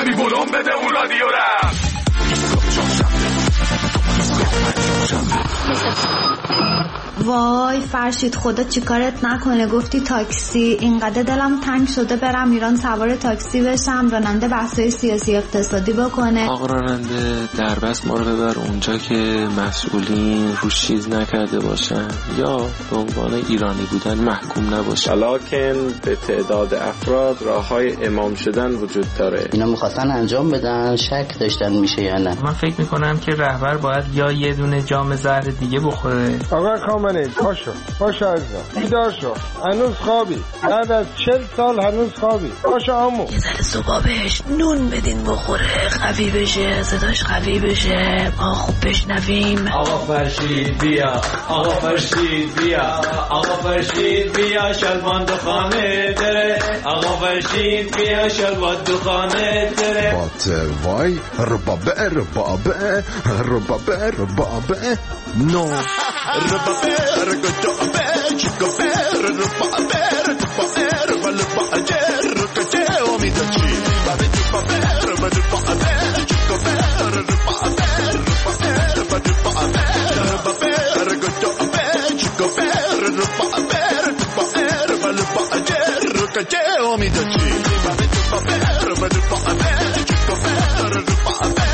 ببین بلوم بده اون رادیو رفت. وای فرشید خدا چیکارت نکنه گفتی تاکسی، اینقدر دلم تنگ شده برم ایران سوار تاکسی بشم، راننده بحثای سیاسی اقتصادی بکنه. آقا راننده دربست ما رو ببر اونجا که مسئولین روش چیز نکرده باشن یا به عنوان ایرانی بودن محکوم نباشن. لکن به تعداد افراد راههای امام شدن وجود داره. اینا میخواستن انجام بدن، شک داشتن میشه یا نه. من فکر میکنم که رهبر باید یا یه دونه جام زهر دیگه بخوره. آقا کامنه پاشو عزیزم بیدار شو، هنوز خوابی، بعد از 40 سال هنوز خوابی، پاشو عمو. یه ذره صبح بهش نون بدین بخوره، قوی بشه، صداش قوی بشه، ما خوب بشنویم. آقا فرشید بیا، آقا فرشید بیا، آقا فرشید بیا، شلوان دخانه داره، آقا فرشید بیا، شلوان دخانه داره. بات وای ربابه ربابه ربابه ربابه نو ربابه رگدابه چیکابه ربابه ربابه ربابه رکته امیدچی بابه ربابه ربابه چیکابه ربابه ربابه ربابه رگدابه چیکابه ربابه ربابه رکته امیدچی بابه ربابه ربابه چیکابه ربابه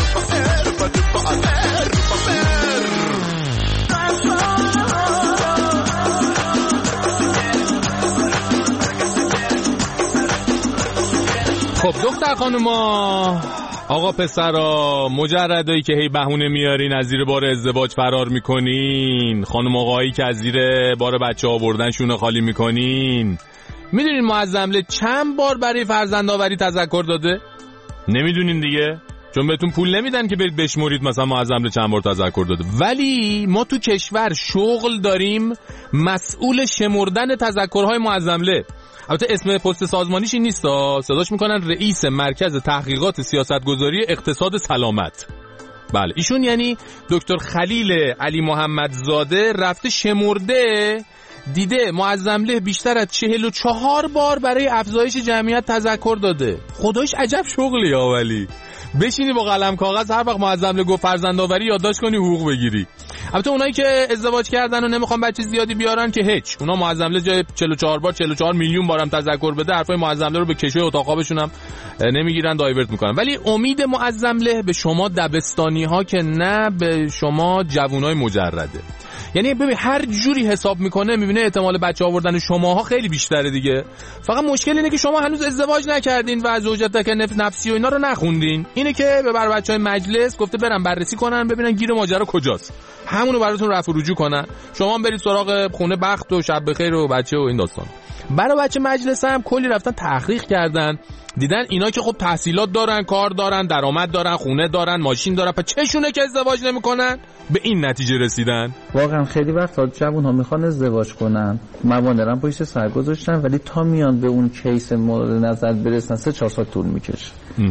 خب دختر خانوما، آقا پسرا، مجردایی که هی بهونه میارین از زیر بار ازدواج فرار میکنین، خانم آقایی که از زیر بار بچه آوردن شونه خالی میکنین، میدونین معظمله چند بار برای فرزندآوری تذکر داده؟ نمیدونین دیگه، چون بهتون پول نمیدن که برید بشمرید مثلا معظمله چند بار تذکر داده. ولی ما تو کشور شغل داریم مسئول شمردن تذکرهای معظمله. البته اسم پست سازمانیش این نیست، صداش میکنن رئیس مرکز تحقیقات سیاستگذاری اقتصاد سلامت. بله ایشون یعنی دکتر خلیل علی محمدزاده رفته شمرده، دیده معظمله بیشتر از 44 بار برای افزایش جمعیت تذکر داده. خدایش عجب شغلی ها. ولی بشینی با قلم کاغذ هر وقت معظمله گفت فرزندآوری یادداشت کنی حقوق بگیری. البته اونایی که ازدواج کردن و نمیخوان بچه زیادی بیارن که هیچ، اونا معظمله جای 44 بار 44 میلیون بارم تذکر بده حرفای معظمله رو به کشوی اتاق خوابشون هم نمیگیرن، دایورت میکنن. ولی امید معظمله به شما دبستانی ها که نه، به شما جوونای مجرده. یعنی ببین هر جوری حساب میکنه میبینه احتمال بچه آوردن شماها خیلی بیشتره دیگه. فقط مشکل اینه که شما هنوز ازدواج نکردین و زوجت تکلیف نفسی و اینا رو نخوندین. اینه که به بچهای مجلس گفته برن بررسی کنن ببینن گیر ماجرا کجاست، همونو براتون رفع و رجوع کنن، شما هم برید سراغ خونه بخت و شب بخیر و بچه و این داستان. برای بچه مجلس هم کلی رفتن تحقیق کردن، دیدن اینا که خب تحصیلات دارن، کار دارن، درآمد دارن، خونه دارن، ماشین دارن، پس چشونه که ازدواج نمیکنن؟ به این نتیجه رسیدن. واقعا خیلی وقتا جوان‌ها میخوان ازدواج کنن، موانع پشت سر گذاشتن، ولی تا میان به اون کیس مورد نظر برسن 3-4 سال طول میکشه.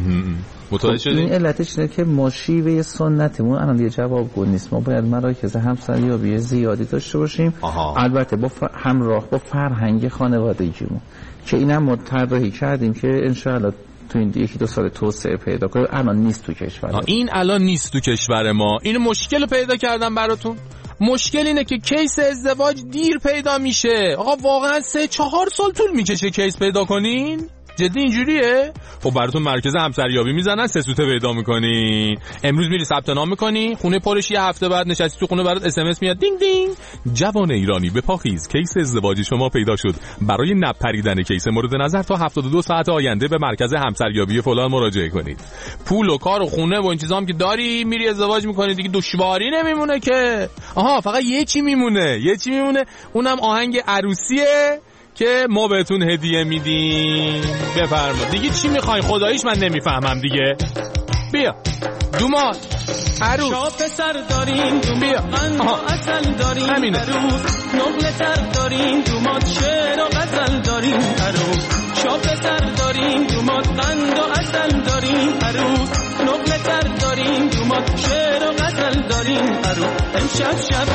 متوجه شدی؟ این علتش اینه که ما شیوه سنتمون الان یه جوابگو نیست. ما باید مراکز همسریابی زیادی داشته باشیم. البته با همراه با فرهنگ خانوادگیمون که اینم ما طراحی کردیم که انشاءالله تو این 1-2 سال توسعه پیدا کنه. الان نیست تو کشور. این الان نیست تو کشور ما. این مشکل پیدا کردم براتون. مشکل اینه که کیس ازدواج دیر پیدا میشه. آقا واقعا 3-4 سال طول میکشه کیس پیدا کنین؟ جدی اینجوریه؟ خب براتون مرکز همسریابی میزنن، 3 سوته پیدا میکنین. امروز میری ثبت نام میکنی، خونه پرش، یه هفته بعد نشستی تو خونه برات SMS میاد دینگ دینگ، جوان ایرانی بپاخیز، کیس ازدواجی شما پیدا شد. برای نپریدن کیس مورد نظر تا 72 ساعت آینده به مرکز همسریابی فلان مراجعه کنید. پول و کار و خونه و این چیزا هم که داری، میری ازدواج میکنی دیگه، دشواری نمیمونه که. آها فقط یه چی میمونه، اونم آهنگ عروسیه که ما بهتون هدیه میدیم. بفرما دیگه چی میخواین؟ خداییش من نمیفهمم دیگه. بیا دومات عروس شاپ سر دارین بیا اصل دارین همینه. عروس نقل سر دارین دومات شعر و غزل دارین عروس شاپ سر دارین دومات قند و اصل دارین عروس نقل سر دارین دومات شعر و غزل دارین عروس امشب شب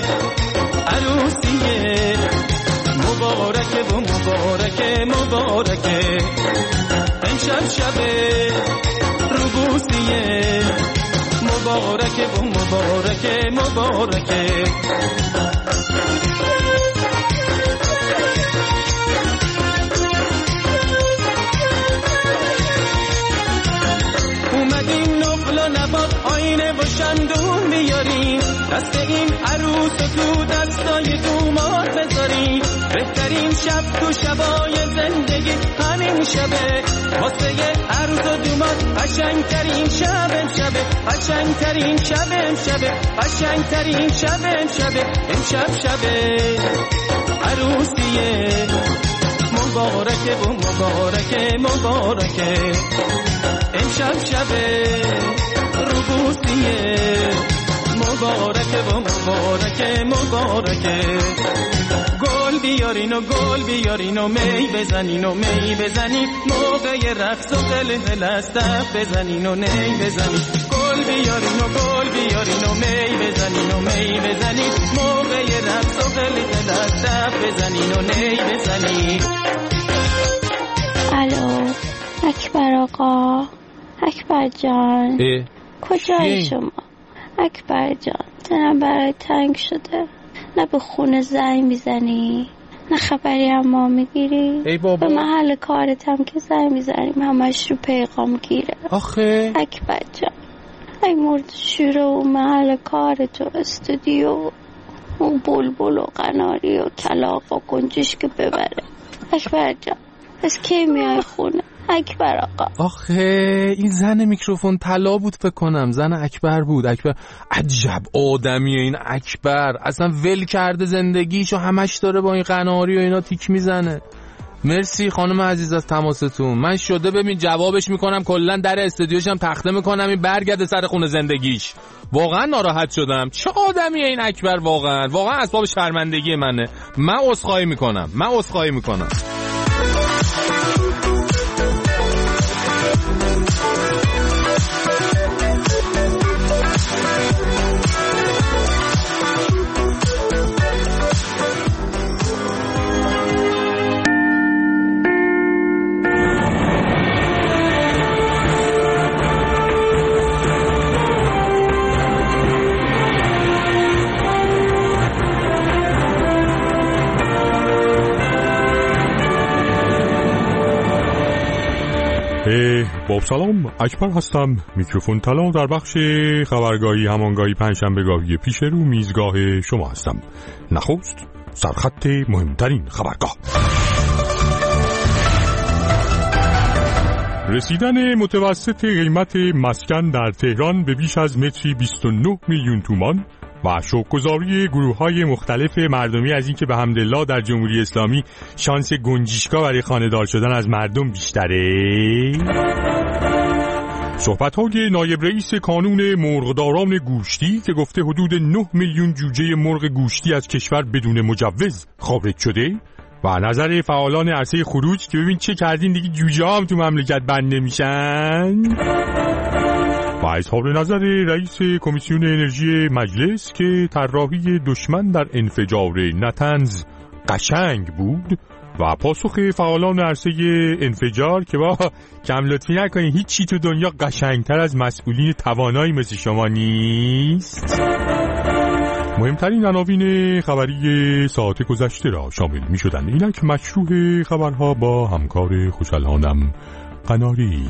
عروسیه مبارکه و مبارکه امشب شب روبوسیه مبارکه و مبارکه مبارکه. اومدیم نقل و نبات آینه و شمدون بیاریم، دست این عروس و تو دستای دومات بذاریم. بهترین شب تو شبای زندگی همین شبه، واسه عروس و دومات قشنگترین شب امشبه، قشنگترین شب امشبه، قشنگترین شب امشبه. امشب شبه عروسیه مبارکه و مبارکه مبارکه. امشب شبه روبوسیه مبارکه و مبارکه مبارکه. گل بیارین و گل بیارین و می بزنین و می بزنین، موقع رقص و قلقل از دف بزنین و نی بزنین. گل بیارین و گل بیارین و می بزنین و می بزنین، موقع رقص و قلقل از دف بزنین و نی بزنین. الو اکبر آقا، اکبر جان کجایی شما؟ اکبر جان دلم برای تنگ شده، نه به خونه زنگ میزنی نه خبری هم ما میگیری. ای بابا به محل کارت هم که زنگ میزنیم همش رو پیغام گیره. آخه اکبر جان ای مرد شوره و محل کارت و استودیو و بلبل و قناری و کلاغ و گنجش که ببره. اکبر جان از کی میای خونه اکبر آقا؟ آخه این زن میکروفون طلا بود فکر کنم، زن اکبر بود. اکبر عجب آدمیه این اکبر، اصلا ول کرده زندگیشو، همش داره با این قناری و اینا تیک میزنه. مرسی خانم عزیز از تماستون. من شده ببین جوابش میکنم، کلا در استودیوشم تخته میکنم این برگرده سر خونه زندگیش. واقعا ناراحت شدم. چه آدمیه این اکبر، واقعا اسباب شرمندگی منه. من عذرخواهی میکنم. باب سلام، اکبر هستم. میکروفون طلا در بخش خبرگاهی همانگاهی پنجشنبهگاهی پیش رو میزگاه شما هستم. نخست سرخط مهمترین خبرگاه. رسیدن متوسط قیمت مسکن در تهران به بیش از متری 29 میلیون تومان و شوک‌گذاری گروه‌های مختلف مردمی از اینکه به حمدالله در جمهوری اسلامی شانس گنجشگاه برای خانه‌دار شدن از مردم بیشتره. صحبت‌های نایب رئیس کانون مرغداران گوشتی که گفته حدود 9 میلیون جوجه مرغ گوشتی از کشور بدون مجوز خارج شده و نظر فعالان عرصه خروج که ببین چه کردین دیگه جوجه هم تو مملکت بند نمیشن. و اظهار نظر رئیس کمیسیون انرژی مجلس که طراحی دشمن در انفجار نتنز قشنگ بود و پاسخ فعالان عرصه انفجار که با کم لطفی نکنید هیچ چی تو دنیا قشنگتر از مسئولین توانایی مثل شما نیست. مهمترین عناوین خبری ساعت گذشته را شامل می شدند. اینک مشروع خبرها با همکار خوشحالانم قناری.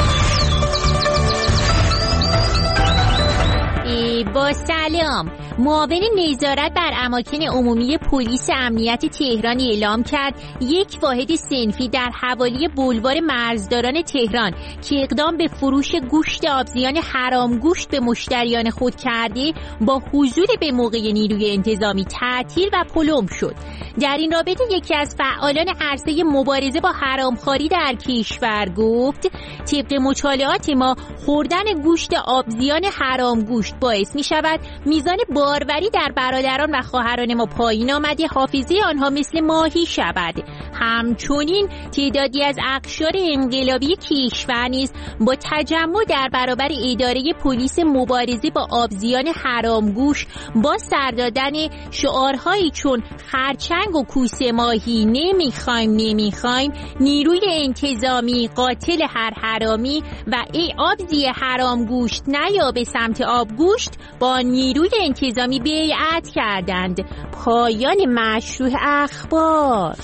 با سلام، معاون نظارت بر اماکن عمومی پلیس امنیت تهران اعلام کرد یک واحد صنفی در حوالی بولوار مرزداران تهران که اقدام به فروش گوشت آبزیان حرام گوشت به مشتریان خود کرده با حضور به موقع نیروی انتظامی تعطیل و پلم شد. در این رابطه یکی از فعالان عرصه مبارزه با حرامخواری در کشور گفت طبق مطالعات ما خوردن گوشت آبزیان حرام گوشت باعث می شود میزان باروری در برادران و خواهران ما پایین آمده، حافظه آنها مثل ماهی شود. همچنین تعدادی از اقشار انقلابی کشور نیز با تجمع در برابر اداره پلیس مبارزه با آبزیان حرامگوش با سردادن شعارهایی چون خرچنگ و کوسه ماهی نمیخوایم، نیروی انتظامی قاتل هر حرامی و ای آبزی حرامگوشت نیا به سمت آبگوشت با نیروی انتظامی بیعت کردند. پایان مشروع اخبار.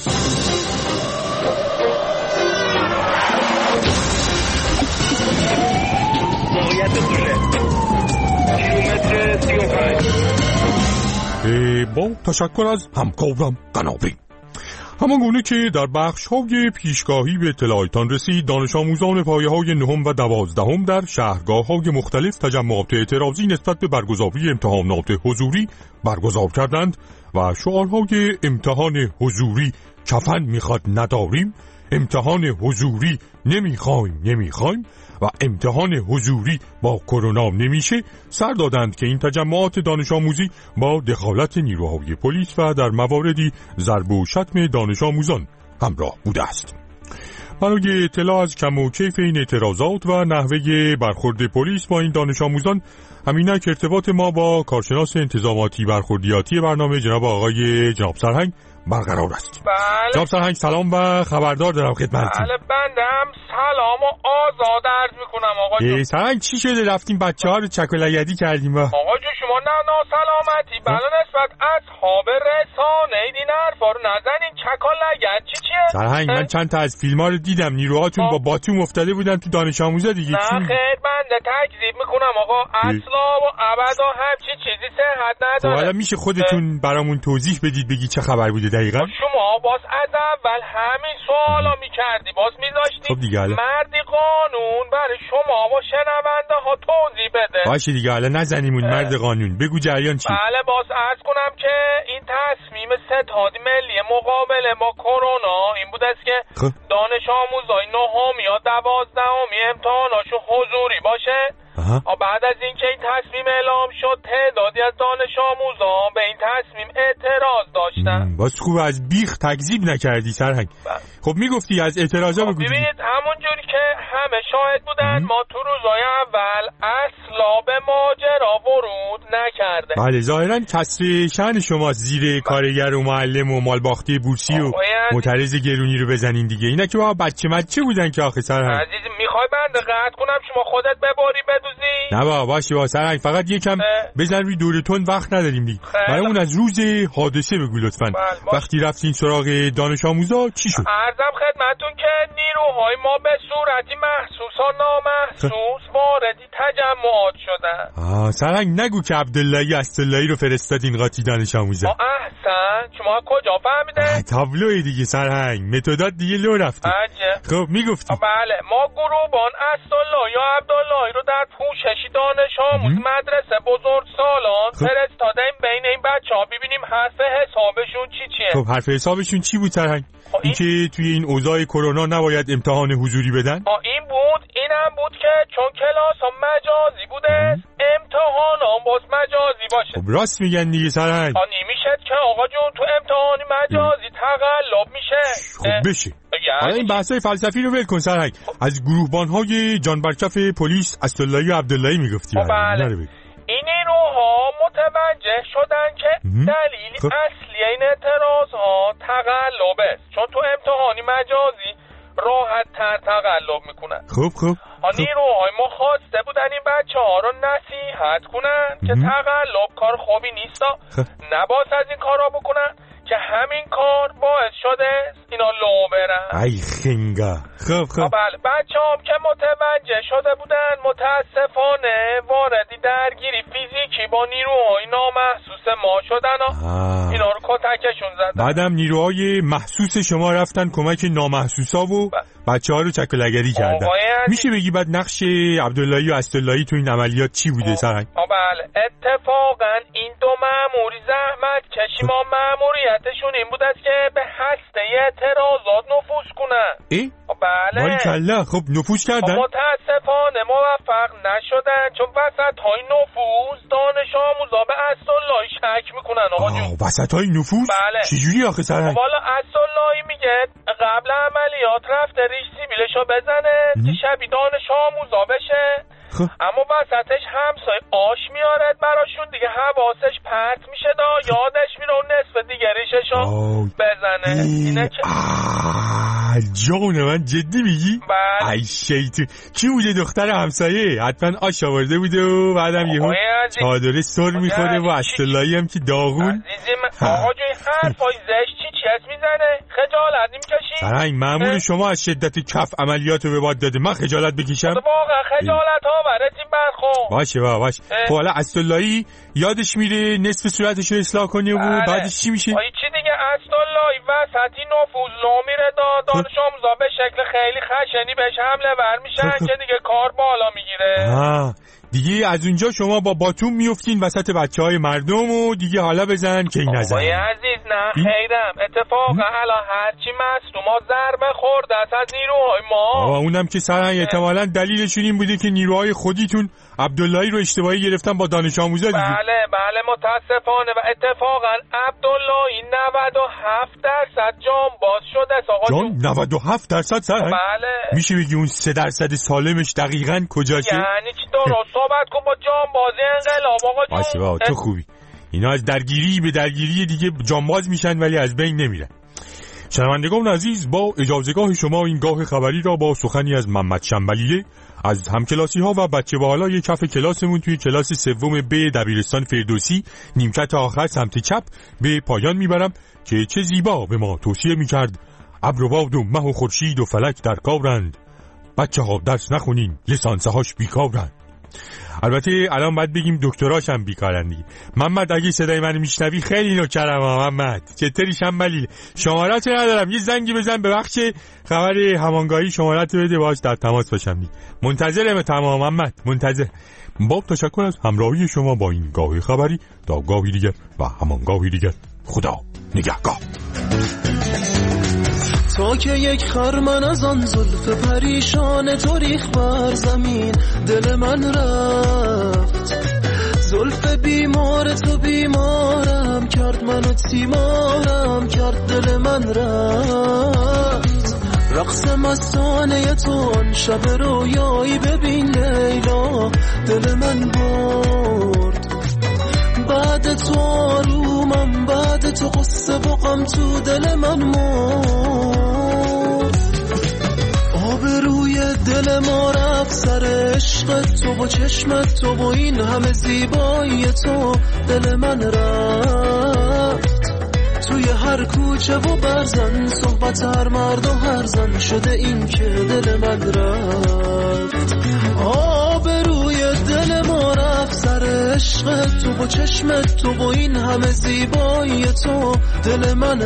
با تشکر از همکارم قنابی. همانگونه که در بخش‌های پیشگاهی به اطلاعاتان رسید، دانش آموزان پایه‌های 9 و 12 در شهرگاه‌های مختلف تجمعات اعتراضی نسبت به برگزاری امتحانات حضوری برگزار کردند و شعارهای امتحان حضوری کفن میخواد نداریم، امتحان حضوری نمیخوایم و امتحان حضوری با کرونا نمیشه سر دادند که این تجمعات دانش آموزی با دخالت نیروهای پلیس و در مواردی ضرب و شتم دانش آموزان همراه بوده است. برای اطلاع از کم و کیف این اعتراضات و نحوه برخورد پلیس با این دانش آموزان، همینک ارتباط ما با کارشناس انتظاماتی برخوردیاتی برنامه جناب سرهنگ برقرار است. بله. جناب سرهنگ سلام و خبردار دارم خدمتتون. بله بندم سلام و آزاد عرض میکنم آقا جون. سرهنگ چی شده رفتیم بچه ها رو چک و لگدی کردیم با؟ آقا جون شما نه سلامتی بله نسبت اصحاب رسانه این حرفا رو نزنین. چک و لگد چیه؟ سرهنگ من چند تا از فیلم ها رو دیدم، نیروهاتون با باتوم افتاده بودن تو دانش آموزا دیگه. نه خیر بنده تکذیب میکنم آقا، اصلا و ابدا همچین چیزی صحت نداره. حالا میشه خودتون برامون توضیح بدید بگی چه خبر بوده دقیقاً؟ شما باز از اول همین سوالا میکردی، باز میذاشتی مردی قانون برای شما و شنونده ها توضیح بده. باشه دیگه حالا نزنیمون مرد قانون، بگو جریان چی؟ بله باز عرض کنم که این تصمیم ستاد ملی مقابله با کرونا این بود است که دانش آموزای 9 یا 12 امتحاناشو حضوری باشه. بعد از اینکه این تصمیم اعلام شد تعدادی از دانش آموزان به این تصمیم اعتراض داشتن. باز خوب از بیخ تکذیب نکردی سرهنگ. خب میگفتی از اعتراضا بگو. ببینید همونجوری که همه شاهد بودن ما تو روزای اول اصلا به ماجرا ورود نکرده. بله ظاهرا کسر شأن شما زیر کارگر و معلم و مالباخته بورسی و معترض گرونی رو بزنین دیگه. اینا که با بچه بودن که آخه سرهنگ. عزیز میخوای بنده قطع کنم شما خودت بباری بدوزی؟ نه با باشه سرهنگ فقط یکم بزن روی دورتون وقت نداریم دیگه. برامون از روز حادثه بگو لطفاً. وقتی رفتین سراغ دانش آموزا چی شد؟ عرضم خدمتون که نیروهای ما به صورتی محسوس و نامحسوس واردی تجمعات شدن. سرهنگ نگو که عبداللهی اسداللهی رو فرستادین قاطی دانش آموزا. احسن شما کجا فهمیده؟ تابلوی دیگه سرهنگ، متدات دیگه لو رفته. خب میگفتی بله ما گروبان اسدالله یا عبداللهی رو در پوششی دانش آموز مدرسه بزرگ سالان فرستادیم بین این بچه‌ها ببینیم حرف حسابشون چیه. خب حرف حسابشون چی بود سرهنگ؟ این که توی این اوضاع کرونا نباید امتحان حضوری بدن؟ این بود. اینم بود که چون کلاس ها مجازی بوده امتحان هم باز مجازی باشه. خب راست میگن دیگه سرهنگ. نمیشه که آقا جون تو امتحانی مجازی تقلب میشه. خب بشه. حالا این بحثای فلسفی رو ول کن سرهنگ. از گروهبان‌های جان برکف پلیس اسداللهی و عبداللهی میگفتی. بله. این نیروها متوجه شدن که دلیل اصلی این اعتراض ها تقلب است، چون تو امتحانی مجازی راحت تر تقلب میکنن. خب نیروهای ما خواسته بودن این بچه ها رو نصیحت کنن که تقلب کار خوبی نیست، نباید از این کارا بکنن که همین کار باعث شده اینا لو برن. ای خنگا. خب بله بچه هم که متوجه شده بودن متاسفانه واردی درگیری فیزیکی با نیروهای نامحسوس ما شدن و اینا رو کتکشون زدن. بعدم نیروهای محسوس شما رفتن کمک نامحسوسا و بچه ها رو چک و لگدی کردن. میشه بگی بعد نقش عبداللهی و اسداللهی تو این عملیات چی بوده سرهنگ؟ بله اتفاقا این دو مأموری زحمت کشی ما مأموریتشون این بود است که به هسته اعتراضات نفوذ کنن. بله. باریکلا. خب نفوذ کردن؟ متاسفانه موفق نشدن، چون وسط های نفوذ دانش آموزا به اسداللهی شک میکنن. آقا جون وسط های نفوذ؟ بله. چجوری آخه سرهنگ؟ والا اسداللهی میگه قبل عملیات رفته ریش سیبیلشو بزنه که شبی دانش آموزا بشه. اما وسطش همسای آش میارد براشون دیگه، حواسش پرت میشه یادش میره اون نصف دیگه ریششو بزنه. اینه که جان من جدی میگی؟ بله. ای شیطون. کی بوده دختر همسایه؟ حتما آش آورده بوده و بعدم یهو چادر سر میخوره و اسداللهی هم که داغون. آقا جوی حرفای زشت چی هست میزنه؟ خجالت نمیکشی؟ سرهنگ مأمور شما از شدت کف عملیاتو به باد داده، من خجالت بکشم؟ واقعا خجالت ها براتیم برخون. باشه خب حالا اسداللهی یادش میره نصف صورتشو اصلاح کنه و بعدش چی میشه؟ چی دیگه اسداللهی وسطی نفوذ لو میره دانش آموزا به شکل خیلی خشنی بهش حمله ور میشن که دیگه کار بالا میگیره. دیگه از اونجا شما با باتوم میفتین وسط بچهای مردم و دیگه حالا بزن که این نزن. آقای عزیز نه خیرم، اتفاقا الان هرچی مصدوما ضربه خورده از نیروهای ما. اونم که سرهنگ احتمالاً دلیلشون این بوده که نیروهای خودیتون عبداللهی رو اشتباهی گرفتن با دانش آموزا دیگه. بله متاسفانه. و اتفاقا عبداللهی 97% جانباز شده. آقا جان 97% سرهنگ؟ بله. میشه بگی اون 3% سالمش دقیقاً کجاشه؟ یعنی چی؟ درست صحبت کن با جانبازی انقلاب آقا جون. تو خوبی. اینا از درگیری به درگیری دیگه جانباز میشن ولی از بین نمیرن. شنوندگان عزیز، با اجازهگاه شما این گاه خبری را با سخنی از محمد شنبلیه از همکلاسی ها و بچه باحالای کف کلاسمون توی کلاس سوم ب دبیرستان فردوسی نیمکت آخر سمت چپ به پایان میبرم که چه زیبا به ما توصیه میکرد: ابر و باد و مه و خورشید و فلک در کارند، بچه ها درس نخونین لیسانسه هاش بیکارند. البته الان باید بگیم دکتراش هم بیکارن دیگه. محمد اگه صدای من میشنوی خیلی نوکرم. محمد چطوری شنبلیل؟ شماره‌ت ندارم، یه زنگی بزن به بخش خبر همانگاهی شماره‌ت بده باهاش در تماس باشم دیگه. منتظرم. تمام محمد منتظر. با تشکر از همراهی شما با این گاه خبری. تا گاهی دیگه و همانگاهی دیگه، خدا نگهدار. تا که یک خرمن از آن زلف پریشان تو ریخ بر زمین، دل من رفت. زلف بیمار تو بیمارم کرد، منو تیمارم کرد، دل من رفت. رقص مستانه تو آن شب رویایی ببین لیلا، دل من برد. بعد تو آرومم، بعد تو قصه و غم تو دل من مرد. آب روی دل ما رفت سر عشق تو و چشمت تو و این همه زیبایی تو، دل من رفت. توی هر کوچه و برزن صحبت هر مرد و هر زن شده این که دل من رفت. آب روی دل ما رفت سر عشق تو و چشمت تو و این همه زیبایی تو، دل من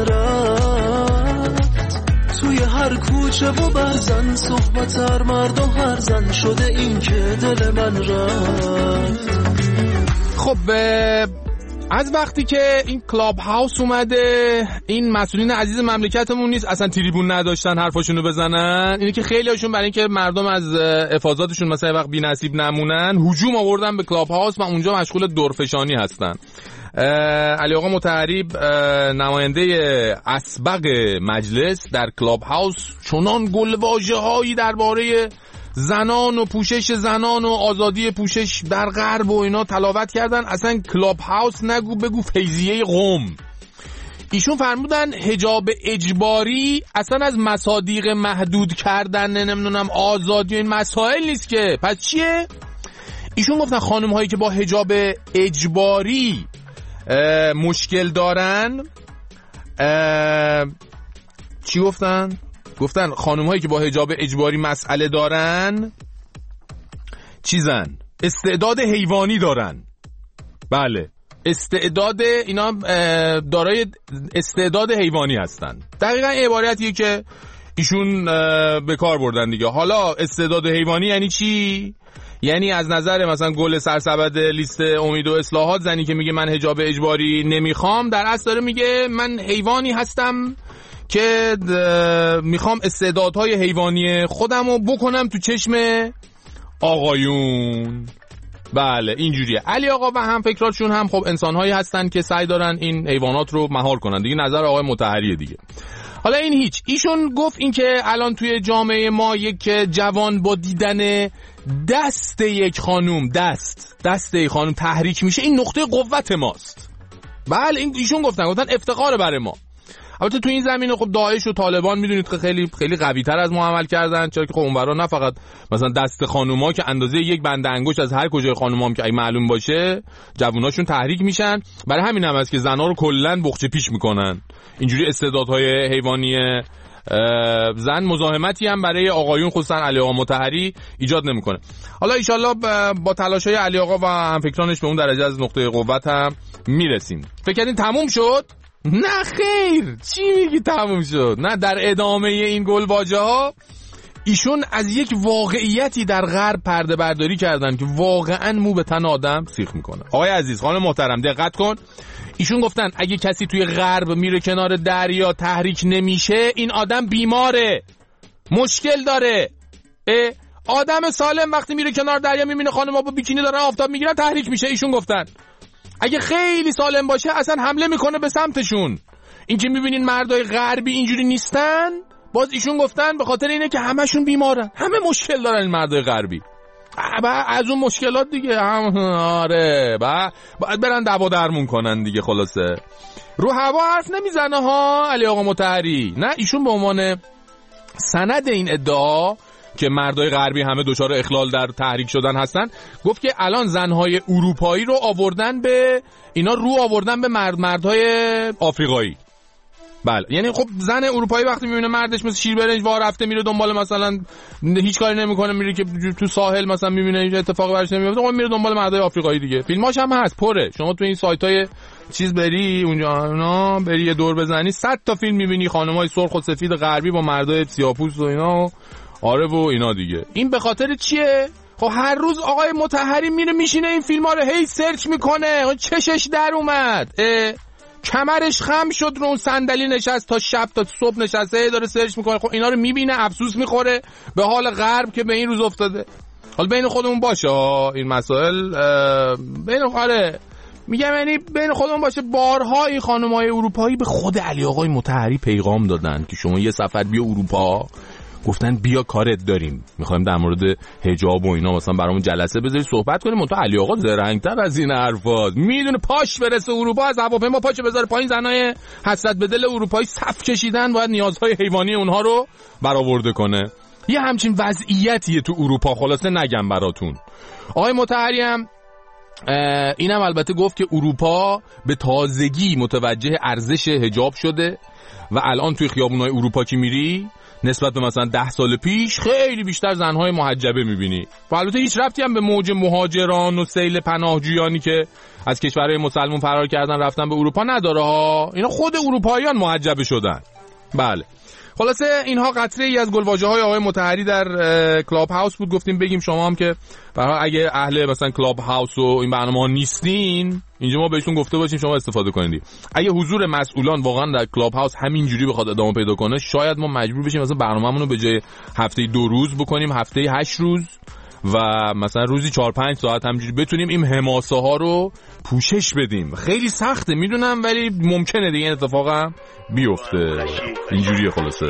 رفت. توی هر کوچه و برزن صحبت هر مرد و هر زن شده این که دل من رفت. خب از وقتی که این کلاب هاوس اومده، این مسئولین عزیز مملکتمون نیست اصلا تریبون نداشتن حرفاشونو بزنن. اینه که خیلی هاشون برای اینکه مردم از افاضاتشون مثلا وقت بی نصیب نمونن هجوم آوردن به کلاب هاوس و اونجا مشغول دورفشانی هستن. علی آقا متحریب نماینده اسبق مجلس در کلاب هاوس چنان گلواژه هایی درباره زنان و پوشش زنان و آزادی پوشش در غرب و اینا تلاوت کردن. اصلا کلاب هاوس نگو بگو فیضیه قم. ایشون فرمودن حجاب اجباری اصلا از مصادیق محدود کردن نمیدونم آزادی این مسائل نیست که. پس چیه؟ ایشون گفتن خانم هایی که با حجاب اجباری مشکل دارن، چی گفتن؟ گفتن خانم هایی که با حجاب اجباری مسئله دارن چیزن؟ استعداد حیوانی دارن. بله استعداد اینا دارای استعداد حیوانی هستن. دقیقا عبارتیه که ایشون به کار بردن دیگه. حالا استعداد حیوانی یعنی چی؟ یعنی از نظر مثلا گل سرسبد لیست امید و اصلاحات زنی که میگه من حجاب اجباری نمیخوام، در اصل داره میگه من حیوانی هستم که میخوام استعدادهای حیوانی خودم رو بکنم تو چشم آقایون. بله اینجوریه. علی آقا و هم فکراتشون هم خب انسانهایی هستن که سعی دارن این حیوانات رو مهار کنن دیگه. نظر آقای مطهریه دیگه. حالا این هیچ. ایشون گفت این که الان توی جامعه ما یک جوان با دیدن دست یک خانوم دست یک خانوم تحریک میشه، این نقطه قوت ماست. بله این ایشون گفتن افتخار برای ما. البته تو این زمینه خب داعش و طالبان میدونید که خیلی خیلی قوی تر از ما عمل کردن، چرا که خب اونورا نه فقط مثلا دست خانوما که اندازه یک بند انگشت از هر کجای خانومام که اگه معلوم باشه جووناشون تحریک میشن، برای همین هم است که زنا رو کلا بخچه پیش میکنن. اینجوری استعدادهای حیوانی زن مزاحمتی هم برای آقایون خصوصا علی آقا مطهری ایجاد نمیکنه. حالا ان شاءالله با تلاش‌های علی آقا و همفکرانش به اون درجه از نقطه قوت هم میرسیم. فکر کردین تموم شد؟ نه خیر، چی میگی تموم شد؟ نه، در ادامه این گلواژه ها ایشون از یک واقعیتی در غرب پرده برداری کردن که واقعا مو به تن آدم سیخ میکنه. آقای عزیز، خانم محترم دقت کن. ایشون گفتن اگه کسی توی غرب میره کنار دریا تحریک نمیشه این آدم بیماره، مشکل داره. آدم سالم وقتی میره کنار دریا میبینه خانم‌ها با بیکینی دارن آفتاب میگیرن تحریک میشه. ایشون گفتن اگه خیلی سالم باشه اصلا حمله میکنه به سمتشون. این که میبینین مردای غربی اینجوری نیستن، باز ایشون گفتن به خاطر اینه که همشون بیمارن، همه مشکل دارن این مردای غربی. از اون مشکلات دیگه آره باید برن دوا درمون کنن دیگه. خلاصه رو هوا حرف نمیزنه ها علی آقا مطهری. نه، ایشون به عنوان سند این ادعا که مردای غربی همه دچار اخلال در تحریک شدن هستن گفت که الان زنهای اروپایی رو آوردن به مردهای آفریقایی. بله، یعنی خب زن اروپایی وقتی میبینه مردش مثل شیر برنج وا رفته میره دنبال مثلا هیچ کاری نمیکنه، میره که تو ساحل مثلا میبینه هیچ اتفاقی براش نمیفته، خب میره دنبال مردای آفریقایی دیگه. فیلماش هم هست پره. شما تو این سایت‌های چیز بری اونجا اونا بری یه دور بزنی 100 تا فیلم میبینی خانمای سرخ و سفید غربی با مردای سیاه‌پوست و اینا. آره و اینا دیگه. این به خاطر چیه؟ خب هر روز آقای مطهری میره میشینه این فیلم‌ها رو هی سرچ میکنه، چشش در اومد، کمرش خم شد رو اون صندلی نشست تا شب تا صبح نشسته داره سرچ میکنه. خب اینا رو میبینه افسوس میخوره به حال غرب که به این روز افتاده. حالا بین خودمون باشه این مسائل، میگم یعنی بین خودمون باشه. بارها این خانم‌های اروپایی به خود علی آقای مطهری پیغام دادن که شما یه سفر بیا اروپا، گفتن بیا کارت داریم، میخوایم در مورد حجاب و اینا مثلا برامون جلسه بذاری صحبت کنیم. منتها علی آقا زرنگ‌تر از این حرفاست، میدونه پاش برسه اروپا از هواپیما پاشو بذاره پایین. زنای حسرت به دل اروپایی صف کشیدن باید نیازهای حیوانی اونها رو برآورده کنه. یه همچین وضعیتیه تو اروپا. خلاصه نگم براتون. آقای مطهری هم اینم البته گفت که اروپا به تازگی متوجه ارزش حجاب شده و الان توی خیابونای اروپا که میری نسبت به مثلا 10 سال پیش خیلی بیشتر زنهای محجبه میبینی. و البته هیچ ربطی هم به موج مهاجران و سیل پناهجویانی که از کشورهای مسلمان فرار کردن رفتن به اروپا نداره ها. اینا خود اروپاییان محجبه شدن. بله، خلاصه اینها قطره ای از گلواژه‌های آقای مطهری در کلاب هاوس بود. گفتیم بگیم شما هم که برای اگه اهل مثلا کلاب هاوس و این برنامه‌ها نیستین اینجا ما بهتون گفته باشیم شما استفاده کنید. اگه حضور مسئولان واقعا در کلاب هاوس همینجوری بخواد ادامه پیدا کنه شاید ما مجبور بشیم مثلا برنامه‌مون رو به جای هفته 2 روز بکنیم هفته 8 روز و مثلا روزی 4-5 ساعت همینجوری بتونیم این حماسه ها رو پوشش بدیم. خیلی سخته میدونم ولی ممکنه دیگه این اتفاق هم بیفته. اینجوریه خلاصه.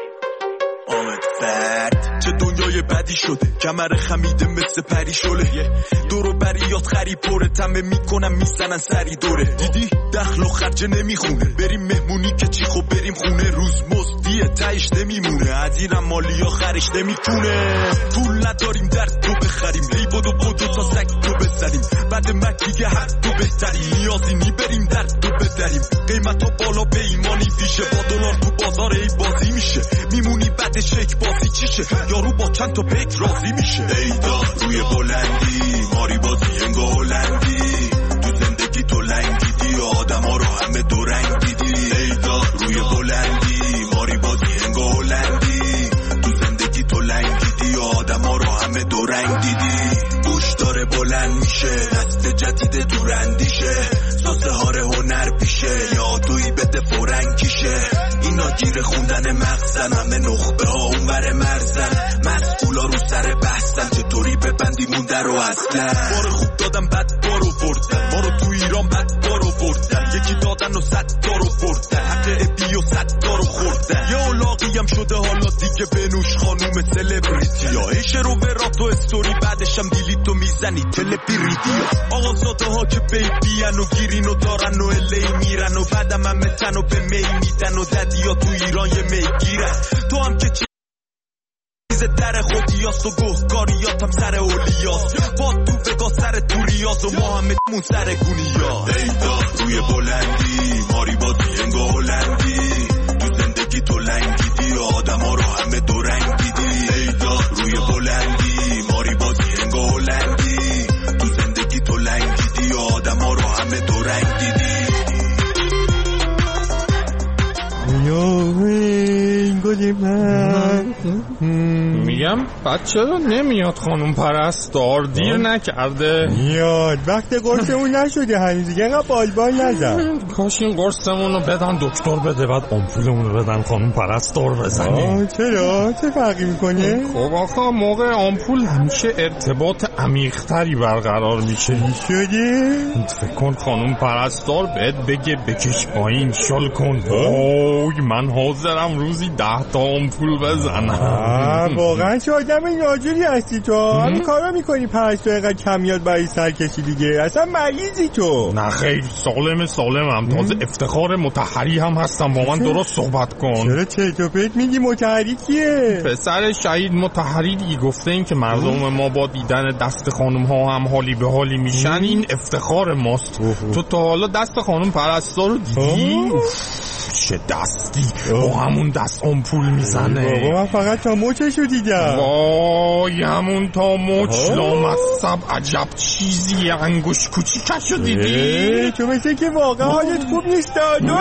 چه دنیای بدی شده کمر خمیده مثل پری شله دورو بریات خریب پره تمه میکنم میزنن سری دوره دیدی دخل و خرج نمیخونه بریم مهمونی که چی خب بریم خونه روز مزدیه تایش نمیمونه عزیرم مالی آخرش نمیکنه پول نداریم در تو بخریم ای بدو تا سگ تو بزنیم بعد مکیگه هر تو بهتری نیازی بریم در تو بدریم قیمت ها بالا به ایمانی فیشه با دلار تو بازار ای بازی میشه میمونی بعد شک بازی چیشه یارو با چند تا پیک راضی میشه ایدا روی بلندی ماری بازی انگا هلندی تو زندگی تو لنگ دیدی آدم ها رو همه دو رنگ دیدی ایدا روی بلندی ماری بازی انگا هلندی تو زندگی تو لنگ دیدی آدم ها رو همه دو رنگ دیدی بوش داره بلند میشه دست جدید دورندیشه ساسه هاره هنر پیشه یا دوی بده فرنگ کیشه اینا درگیر خوندن مغزن، همه نخبه ها اونور مرزن، مسئولا رو سر بحثن چطوری ببندیمون در رو اصلا. بار خوب دادن بد بارو بردن، ما رو تو ایران بد بارو بردن، یکی دادن و 100 دارو بردن، حق ابی و 100 دارو خوردن. یه اولاقی هم شده حالا دیگه بنوش خانوم سلبریتی ها، ایشه رو ورات و استوری بعدش هم دیلیت و میزنی تلپیریدی ها. آقا زاده ها که بیبین و گیرین و دارن و الی میرن و بعدم هم متن و به می میدن و ددی ها تو ایران یه می گیرن. تو هم که در خودیاست و گهگاریات هم سر اولیاست، با تو بگاه سر توریاز و ما همه مون سر گونیاست. ایدا روی بلندی ماری با دیگه هلندی، تو زندگی تو لنگیدی آدم ها رو همه دو رنگ دیدی. ایدا روی بلندی ماری با دیگه هلندی، تو زندگی تو لنگیدی آدم ها رو همه دو رنگ دیدی. میگم بچه رو نمیاد خانم پرستار، دیر نکرده؟ میاد، وقت قرصمون نشده هنوز دیگه، اینقدر بالبال نزن. کاش این قرصمون رو بدن دکتر بده بعد آمپولمون رو بدن خانم پرستار بزنیم. چرا؟ چه فرقی میکنه؟ خب آخه موقع آمپول همیشه ارتباط عمیق‌تری برقرار میشه. شده؟ فکر کن خانم پرستار بهت بگه بکش پایین شل کن. اوه من حاضرم روزی 10 تا آمپول بزنم. واقعا چه آدم ناجوری هستی تو، همین کارا میکنی پرستار اینقدر کمیاد برای سرکشی دیگه، اصلا مریضی تو. نه خیر سالمم، تازه افتخار مطهری هم هستم، با من درست صحبت کن. چرا چرت و پرت میگی؟ مطهری کیه؟ پسر شهید مطهری دیگه، گفته این که مردم ما با دیدن دست خانم ها هم حالی به حالی میشن، این افتخار ماست. تو تا حالا دست خانم پرستار رو دیدی؟ چه دستی با همون دست آمپول میزنه. بابا من فقط تا مچشو دیدم. وای همون تا مچ لامصب، عجب چیزی، انگوش کوچیکشو دیدی؟ تو مثل که واقعا حالت خوب نیست.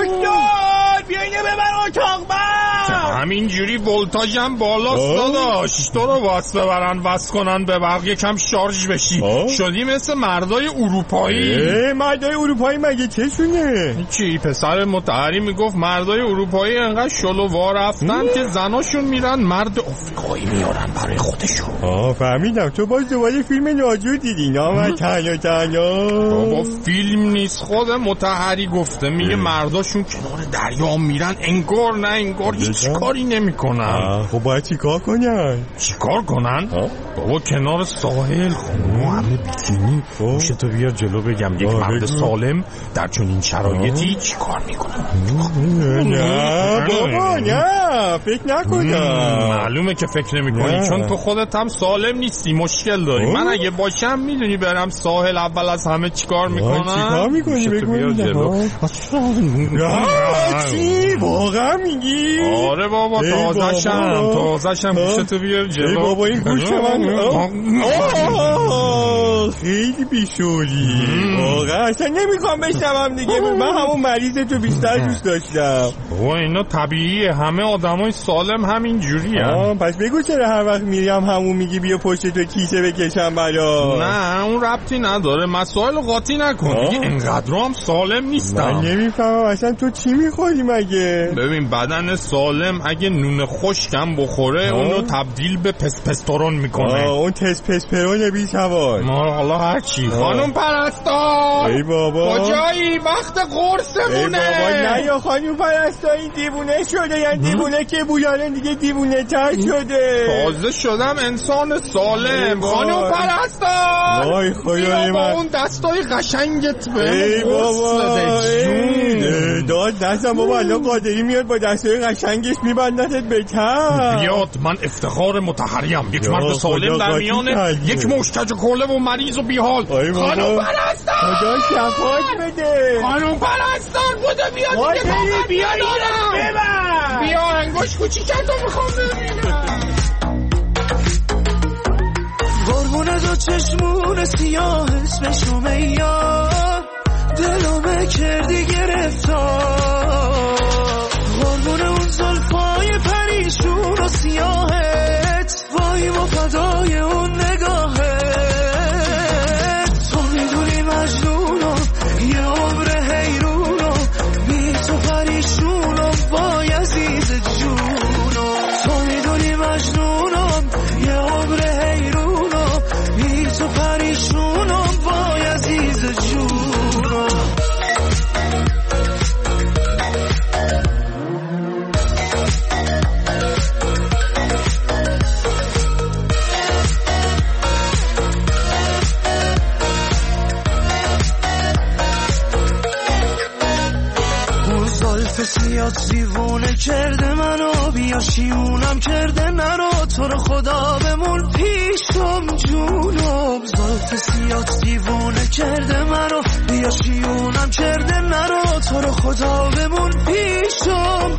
دکتر بیاینه ببر اتاق من. همینجوری ولتاژم بالاست داداش، تو رو واس ببرن واس کنن به برق یکم شارژ بشی. شدی مثل مردای اروپایی. مردای اروپایی مگه چشونه؟ چی پسر مطهری میگفت مردای اروپایی انقدر شلووا رفتن که زناشون میرن مرد آفریقایی میارن برای خودشون. فهمیدم تو باز دوباره فیلم ناجور دیدی. نام تنها بابا فیلم نیست، خود مطهری گفته، میگه مرداشون کنار دریا میرن انگار نه انگار هیچ کاری نمیکنن. خب باید چیکار کنن؟ چیکار کنن؟ بابا کنار ساحل خانم همه بیکینی، میشه تو بیار جلو بگم یک مرد سالم در چنین شرایطی چیکار میکنه؟ نه بابا نه فکر نکنم. معلومه که فکر نمیکنی، چون تو خودت هم سالم نیستی، مشکل داری. من اگه باشم میدونی برم ساحل اول از همه چیکار میکنم؟ چیکار میکنی؟ بگو. چی؟ واقعا میگی؟ آره بابا تازه‌شم گوشتو بیار جلو. بابا این گوش من خیلی بیشوری واقعا، اصلا نمیخوام بشنوم دیگه. من همون مریض تو بیشتر دوست داشتم. بابا اینا طبیعیه، همه آدمای سالم همین جوریه. پس بگو چرا هر وقت میرم همون میگی بیا پشت تو کیسه بکشم برا؟ نه اون ربطی نداره، مسائل قاطی نکن دیگه، اینقدر هم سالم نیستم. من نمیفهمم اصلا تو چی میخوری مگه؟ ببین بدن سالم اگه نون خشکم بخوره اونو تبدیل به پسپسترون میکنه. اون تسپسپرون بی سوار. حالا هرچی. خانم پرستار ای بابا کجایی؟ وقت قرصمونه. ای بابا نه یا خانم پرستار این دیوونه شده، یا دیوونه که بویانه دیگه دیوونه تر شده. تازه شدم انسان سالم. خانم پرستار وای خدای من اون دستای قشنگت به ای بابا داد دستم بابا الان قادری میاد با دستای قشنگش میبندتت بهتر. بیاد من افتخار مطهریم، یک مرد سالم در میانه یک مشکج کله و مریض و بیحال. خانم پرستار خدا شفاعت بده. خانم پرستار بوده بیاد دیگه طاقت ندارم. بیا انگوش کوچیکتو میخوام ببینم. قربون دو چشمون سیاه اسمشو میاد، دلو کردی گرفتار. قربون اون زلفای پریشون و سیاهت، وای و فدای اون نگاهت. تو میدونی مجنونم یه عمر حیرونم، بی تو پریشونم وای عزیز هیچیات دیوونه کرده منو، بیا شیونم کرده نرو، تو رو خدا بمون پیشم جونم. زلف سیات دیوونه کرده منو، بیا شیونم کرده نرو، تو رو خدا بمون پیشم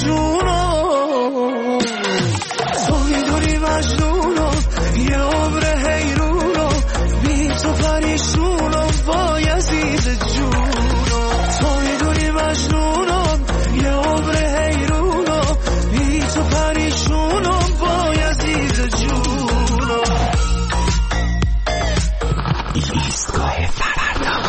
جونم. تو میدونی مجنونم یه عمر حیرونم، بی تو پریشونم وای عزیز جونم. تو میدونی مجنونم یه عمر حیرونم، بی تو پریشونم وای عزیز جونم. ایستگاه فردا.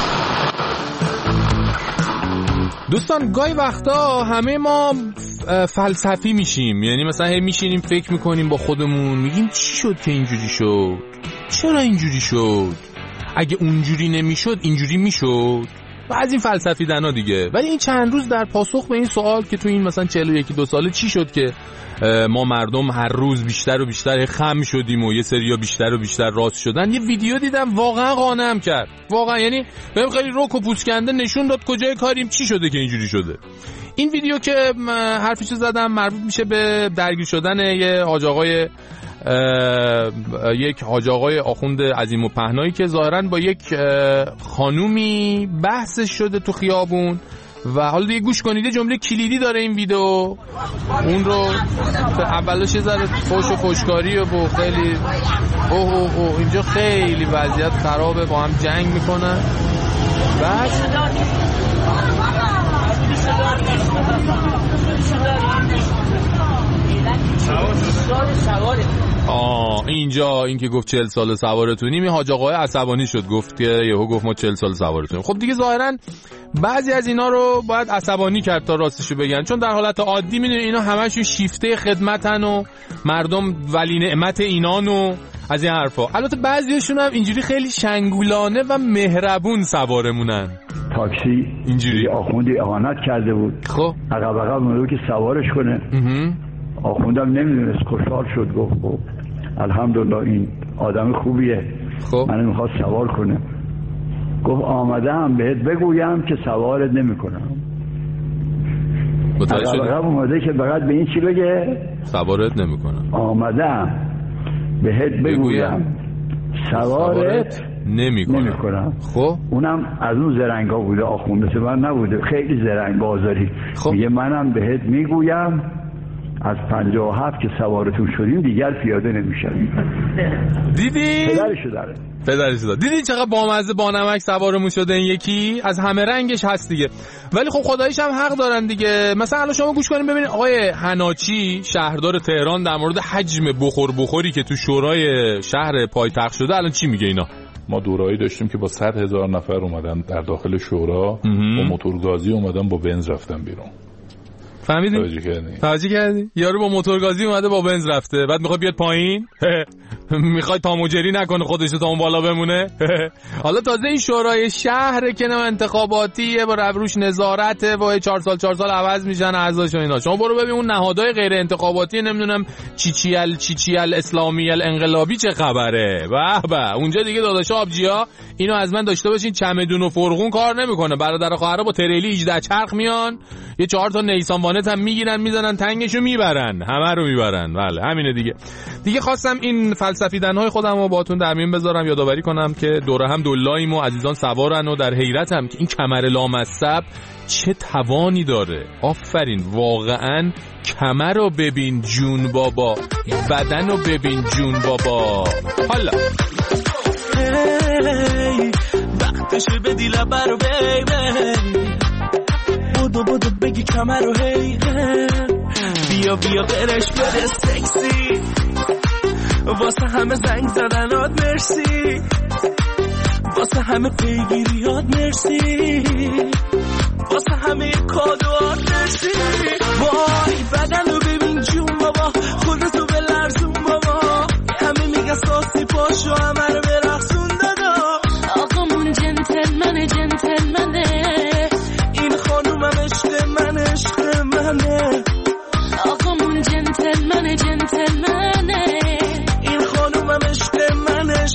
دوستان گاهی وقتا همه ما فلسفی میشیم، یعنی مثلا هی میشینیم فکر میکنیم با خودمون، میگیم چی شد که اینجوری شد، چرا اینجوری شد، اگه اونجوری نمیشد اینجوری میشد و از این فلسفی دنا دیگه. ولی این چند روز در پاسخ به این سوال که تو این مثلا 41-2 ساله چی شد که ما مردم هر روز بیشتر و بیشتر خم شدیم و یه سریا بیشتر و بیشتر راست شدن، یه ویدیو دیدم واقعا قانعم کرد، واقعا یعنی بهم خیلی رک و پوسکنده نشون داد کجای کاریم چی شده که اینجوری شده. این ویدیو که حرفیشو زدم مربوط میشه به درگیر شدن یک حاج آقای آخوند عظیم و پهنایی که ظاهراً با یک خانومی بحثش شده تو خیابون و حالا دیگه گوش کنید، جمله کلیدی داره این ویدیو، اون رو اولش یه ذره فوش و فوشکاری و خیلی اوه اینجا خیلی وضعیت خرابه، با هم جنگ میکنن. بعد اینجا این که گفت 40 سال سوارتونیم، این حاج آقای عصبانی شد، گفت که یهو گفت ما 40 سال سوارتونیم. خب دیگه ظاهرا بعضی از اینا رو باید عصبانی کرد تا راستشو بگن، چون در حالت عادی میدونی اینا همشون شیفته خدمتن و مردم ولی نعمت اینان و از این حرفا. البته بعضیاشون هم اینجوری خیلی شنگولانه و مهربون سوارمونن. تاکسی اینجوری آخوندی اهانت کرده بود، خب عقب مونده که سوارش کنه. آخوندم نمیدونست، خوشحال شد، گفت خب الحمدلله این آدم خوبیه، خب منو میخواد سوار کنه. گفت آمدم بهت بگویم که سوارت نمیکنم. عقب اومده که فقط به این چی بگه سوارت نمیکنم. آمدم بهت بگویم سوارت نمیکنم. خب اونم از اون زرنگا بوده، آخونده من نبوده، خیلی زرنگ بازاری. خب میگه منم بهت میگویم از 57 که سوارتون شدیم دیگر پیاده نمیشیم. دیدی؟ پدرشو داره. دیدی چقدر بامزه بانمک سوارمون شده این یکی، از همه رنگش هست دیگه. ولی خب خداییش هم حق دارن دیگه. مثلا الان شما گوش کنین ببینید آقای حناچی شهردار تهران در مورد حجم بخوری که تو شورای شهر پایتخت شده الان چی میگه اینا. ما دورایی داشتیم که با 100,000 نفر اومدن در داخل شورا با موتورگازی اومدن با بنز رفتن بیرون. فهمیدی؟ توجه کردی؟ یارو با موتورگازی اومده با بنز رفته، بعد میخواد بیاد پایین، میخواد تاموجری نکنه خودش تا اون بالا بمونه. حالا تازه این شورای شهر که نه انتخاباتیه، با روش نظارته و 4 سال عوض میشن اعضاش و اینا. شما برو ببین اون نهادهای غیر انتخاباتی نمیدونم چیچیل اسلامی انقلابی چه خبره. به اونجا دیگه داداشا آبجیا اینو از من داشته باشین، چمدون و فرغون کار نمیکنه، برادر خواهرها با تریلی 18 چرخ میان، یه 4 تا نیسان وانت هم میگیرن میزنن تنگشو میبرن، همه رو میبرن. بله همینه دیگه خواستم این فلسفیدن‌های خودم رو باهاتون در میون بذارم، یادآوری کنم که دوره هم دلاییم و عزیزان سوارن و در حیرتم که این کمر لامصب چه توانی داره. آفرین، واقعا کمر رو ببین جون بابا، بدن رو ببین جون بابا. حالا وقتشه بدی لبر رو بودو بگی کمر رو بیا برش بده سکسی، واسه همه زنگ زدنات مرسی، واسه همه پیگیریات مرسی، واسه همه کادوات مرسی. وای بدن رو ببین جون بابا، خودتو به لرزون بابا، همه میگن ساسی پاشو همه رو برقصون دادا. آقامون جنتلمنه این خانومم عشق منه. آقامون جنتلمنه این خانومم عشق منه.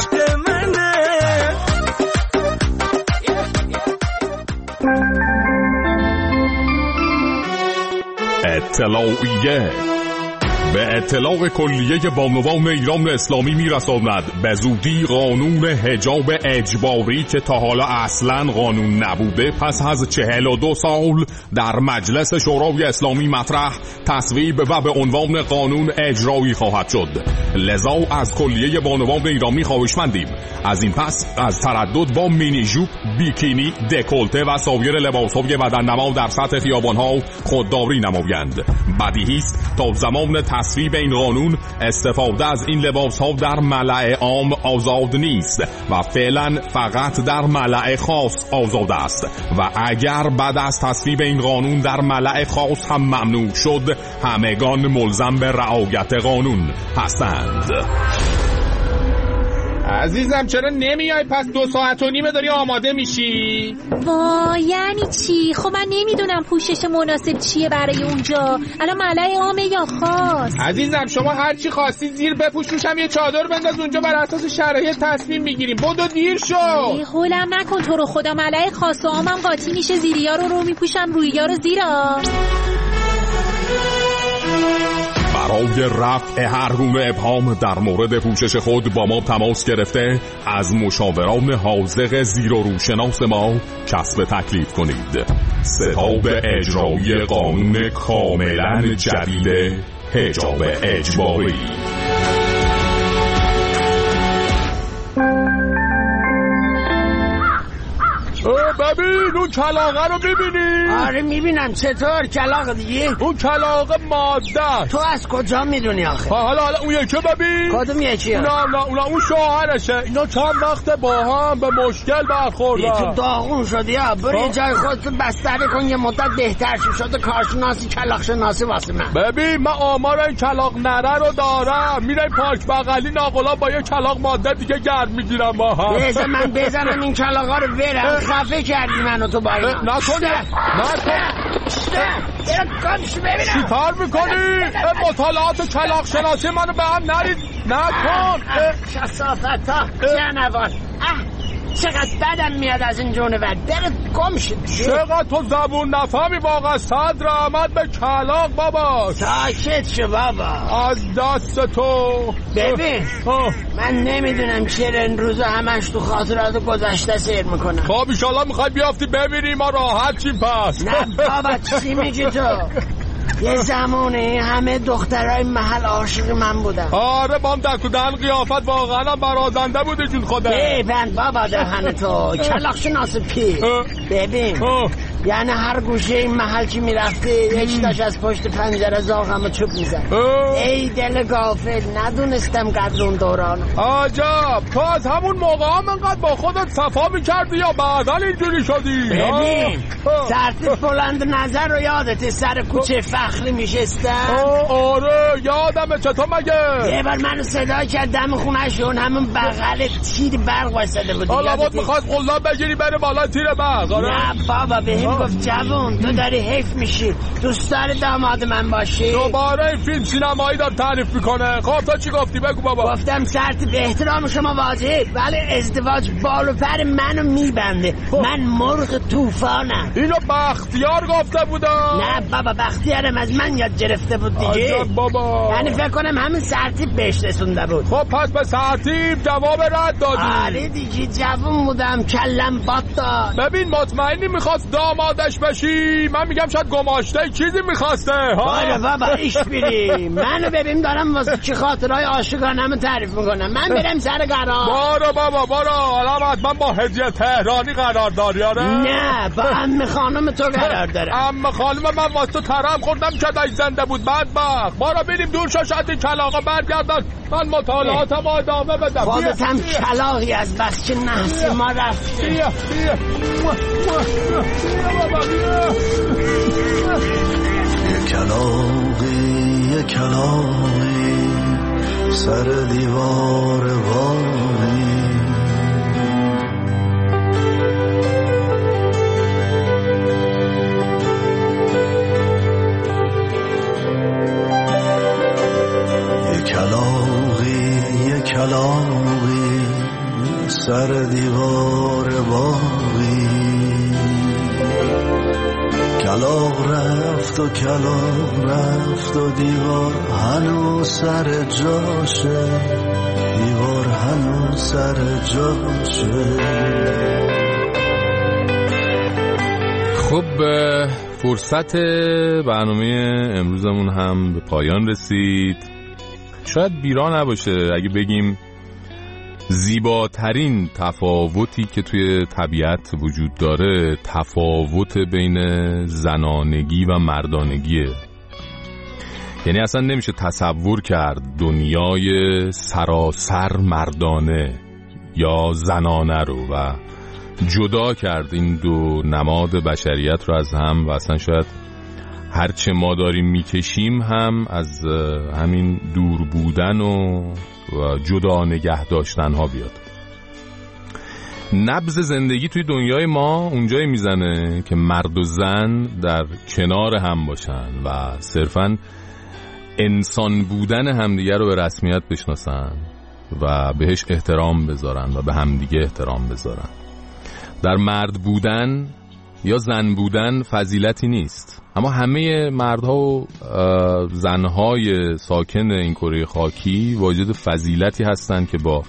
اطلاعیه. به اطلاع کلیه بانوان ایران اسلامی میرساند به زودی قانون حجاب اجباری که تا حالا اصلا قانون نبوده پس از 42 سال در مجلس شورای اسلامی مطرح، تصویب و به عنوان قانون اجرایی خواهد شد. لذا از کلیه بانوان ایرانی خواهشمندیم از این پس از تردد با مینی ژوب، بیکینی، دکولته و سایر لباس‌های بدننما در سطح خیابان‌ها خودداری نمایند. بدیهی است تا زمان تصویب این قانون استفاده از این لباس‌ها در ملأ عام آزاد نیست و فعلا فقط در ملأ خاص آزاد است و اگر بعد از تصویب این قانون در ملأ خاص هم ممنوع شد، همگان ملزم به رعایت قانون هستند. عزیزم چرا نمیای؟ پس 2 ساعت و نیمه داری آماده میشی؟ وای یعنی چی؟ خب من نمیدونم پوشش مناسب چیه برای اونجا. الان ملأ عامه یا خاص؟ عزیزم شما هر چی خواستی زیر بپوش، روشم یه چادر بنداز اونجا، بر اساس شرایط تصمیم میگیریم. بدو دیر شو. هولم نکن تو رو خدا، ملأ خاص و عامم قاطی میشه، زیریا رو میپوشم، روییا رو زیرا. برای رفع هر گونه ابهام در مورد پوشش خود با ما تماس گرفته از مشاوران حاذق زیر و روشناس ما کسب تکلیف کنید. ستاد اجرایی قانون کاملا جدید حجاب اجباری. ببین اون کلاغه رو میبینی؟ آره میبینم. چطور کلاغ دیگه؟ اون کلاغه ماده. تو از کجا میدونی آخه؟ حالا اون یکی ببین. کدوم یکی؟ اون شوهرشه. اینا چند وقت با هم به مشکل برخوردن. تو داغون شدی ها. برو یه جای خودتو بستری کن، یه مدت بهتر شده کارشناسی کلاغ شناسی واسه من. ببین من آمار این کلاغ نره رو دارم. میرم پارک بغلی ناقلا با یه کلاغ ماده دیگه گرد میگیرم با هم. من بزنم این کلاغا رو برم. خفه کردی منو تو با اینا. نکن چی کار میکنی؟ مطالعات کلاغ شناسی منو به هم نرید. نکن کثافت ها جنوان. چقدر بدم میاد از این جونور. برد گم شد. چقدر تو زبون نفهمی واقعا. صدر احمد به کلاغ بابا. ساکت شو بابا. از دست تو. ببین من نمیدونم چرا این روزا همش تو خاطرات گذشته سیر میکنم. خب ایشالله میخوای بیافتی ببینی ما راحت چیم پس. نه بابا چی میگی تو؟ یه زمانی همه دخترای محل عاشق من بودن. آره بام دکودن قیافت واقعا برازنده بوده جون خدا. ببند بابا دهن تو کلاغ شناس پی. ببین یعنی هر گوشه این محل که میرفته یکی داشت از پشت پنجره زاغم چوب میزن. ای دل غافل ندونستم قدر اون دوران. عجب تو از همون موقع هم انقدر با خودت صفا میکردی یا بعدا اینجوری شدی؟ ببین سرتیف بلند نظر رو یادت سر کوچه فخری میشستم؟ آره یادمه. چطور مگه؟ یه بار منو صدا کرد دم خونه شون همون بغل تیر برق واسده بود. حالا بود میخواست قلاب بگیری بره بالا تیر برق. نه بابا بهم گفت جوون تو داری حیف میشی، دوست داری داماد من باشی. دوباره این فیلم سینمایی دار تعریف میکنه. خب تو چی گفتی بگو بابا. گفتم سرت به احترام شما واجه، ولی ازدواج بال و پر منو میبنده. من مرغ طوفانم. اینو بختیار گفته بودا. نه بابا بختیارم از من یاد گرفته بود دیگه. بابا یعنی فکر کنم همین سرتیپ بهش رسونده بود. خب پس به سرتیپ جواب رد دادی. آره دیگه جوون بودم کلم باد داد. ببین مطمئنی میخواست دامادش بشی؟ من میگم شاید گماشته چیزی میخواسته. آره بابا ایش بیری. منو ببین دارم واسه چی خاطرهای عاشقانمو تعریف میکنم. من برم سر قرار. بارو بابا بارو. حالا حتما با هدیه تهرانی قرار داری. آره نه با عمه خانم تو قرار دارم. عمه خانم من واسه تو ترم خوردم کدای زنده بود بدبخت. بارو بریم دور شو شاید این کلاغا برگردن. من مطالعاتم ادامه بدم. خودت هم کلاغی از بس که نحس ما رفت. بیا بابا بیا. یه کلاغی سر دیوار وانی، یه کلاغی سر دیوار باغی، کلاغ رفت و کلاغ رفت و دیوار هنوز سر جاشه، دیوار هنوز سر جاشه. خب فرصت برنامه امروزمون هم به پایان رسید. شاید بیرا نباشه اگه بگیم زیباترین تفاوتی که توی طبیعت وجود داره تفاوت بین زنانگی و مردانگیه. یعنی اصلا نمیشه تصور کرد دنیای سراسر مردانه یا زنانه رو و جدا کرد این دو نماد بشریت رو از هم و اصلا شاید هرچه ما داریم میکشیم هم از همین دور بودن و جدا نگه داشتن ها بیاد. نبض زندگی توی دنیای ما اونجایی میزنه که مرد و زن در کنار هم باشن و صرفاً انسان بودن همدیگه رو به رسمیت بشناسن و بهش احترام بذارن و به همدیگه احترام بذارن. در مرد بودن یا زن بودن فضیلتی نیست، اما همه مردها و زنهای ساکن این کره خاکی واجد فضیلتی هستند که با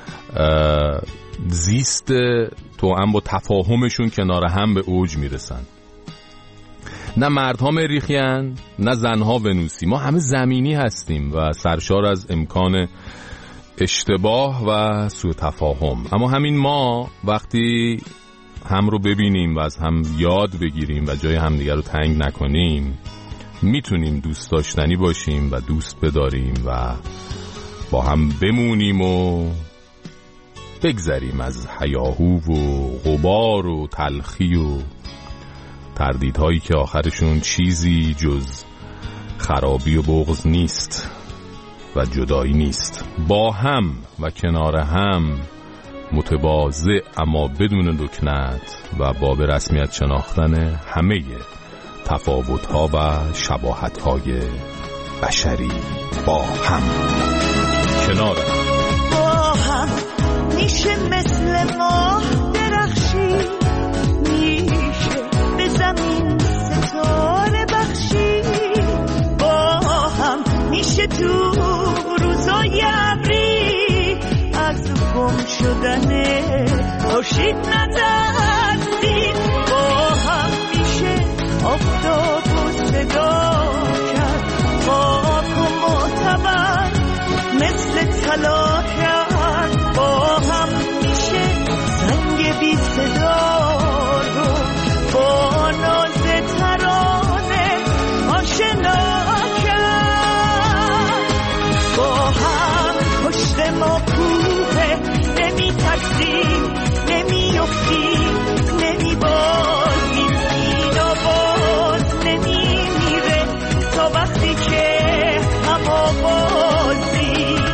زیست توأم با تفاهمشون کنار هم به اوج میرسن. نه مردها مریخی‌اند نه زنها ونوسی، ما همه زمینی هستیم و سرشار از امکان اشتباه و سوء تفاهم. اما همین ما وقتی هم رو ببینیم و از هم یاد بگیریم و جای همدیگر رو تنگ نکنیم میتونیم دوست داشتنی باشیم و دوست بداریم و با هم بمونیم و بگذریم از هیاهو و غبار و تلخی و تردیدهایی که آخرشون چیزی جز خرابی و بغض نیست و جدایی نیست. با هم و کنار هم متواضع اما بدون لکنت و با به رسمیت شناختن همه تفاوت‌ها و شباهت‌های بشری با هم کنار با هم میشه مثل ما درخشی، میشه به زمین ستاره بخشی، با هم میشه تو روزای ابری از گم شدن خورشید نترسید، با هم میشه آفتاب و صدا کرد، خاک و معتبر مثل طلا کرد، با هم میشه زنگ بی صدا رو با ناز ترانه آشنا کرد، با هم پشت ما کوه نمی ترسیم نمی افتیم نمی بازیم، این آواز نمی میره تا وقتی که هم آوازیم.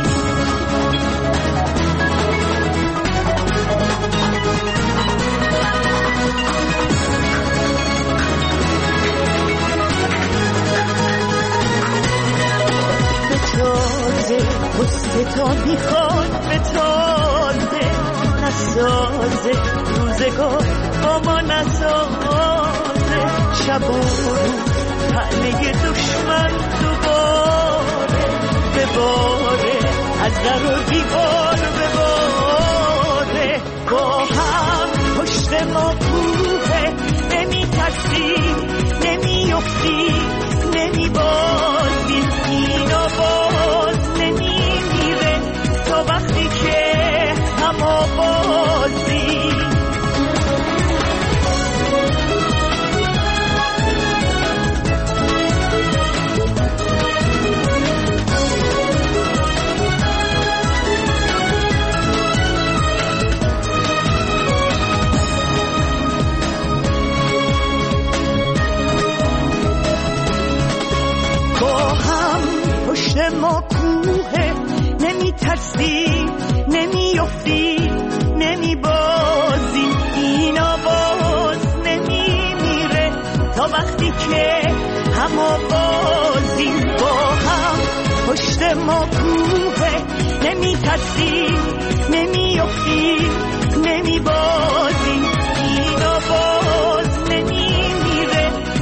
به تازه پست تا میخواد به تازه نسازه روزگار با ما نسازه، شب و روز تنه دشمن دوباره بباره از در و دیوار بباره، با هم پشت ما کوه نمی ترسیم نمی افتیم نمی بازیم، این آواز نمی میره تا وقتی که هم آوازیم. ما کوه نمی ترسیم نمی افتیم نمی بازیم، این آواز نمی میره تا وقتی که هم آوازیم، با هم پشت ما کوه نمی ترسیم نمی افتیم نمی بازیم، این آواز نمی میره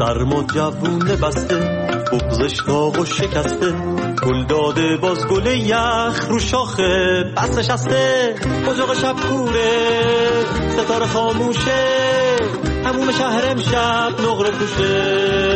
سرما جوونه بسته بغزش داغ و شکسته گل داده باز گل یخ رو شاخه بس نشسته بزرگ شب کوره ستاره خاموشه همون شهر امشب نقره پوشه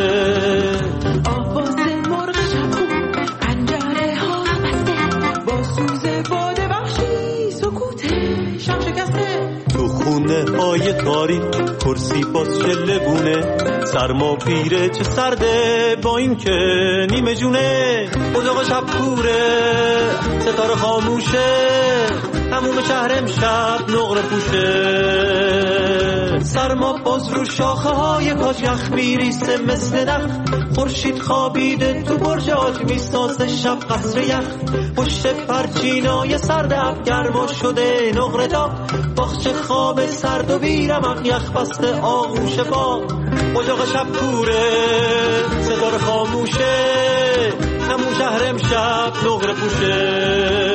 آواز مرغ شب خون پنجره ها بسته با سوز باد وحشی سکوت شب شکسته تو خونه های تاریک کرسی باز شلبونه سرما پیره چه سرده با این که نیمه جونه بزاق شب کوره ستاره خاموشه همون شهر امشب نقره پوشه سرما باز رو شاخه های کاج یخ میریسه مثل نخ خورشید خوابیده تو برج آج میسازه شب قصر یخ پشت پرچینای سرد افگرما شده نقره داغ باغچه خواب سرد و بیرمق یخ بسته آغوش باغ اجاق شب کوره ستاره خاموشه همون شهر امشب نقره پوشه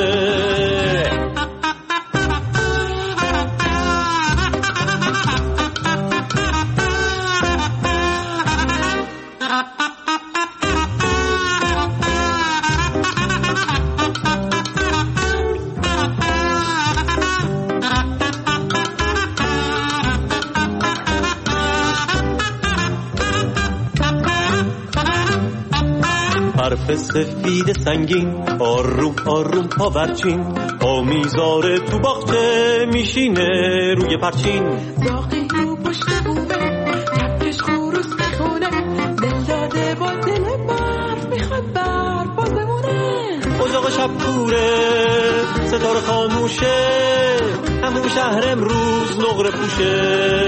حرف سفید سنگین آروم آروم پاورچین آمیزاره تو باغچه میشینه روی پرچین داغی رو پشت بومه کفش خروس بخونه دل داده با دل برف میخواد برف باز بمونه اجاق شب کوره ستاره خاموشه همون شهر امروز نقره پوشه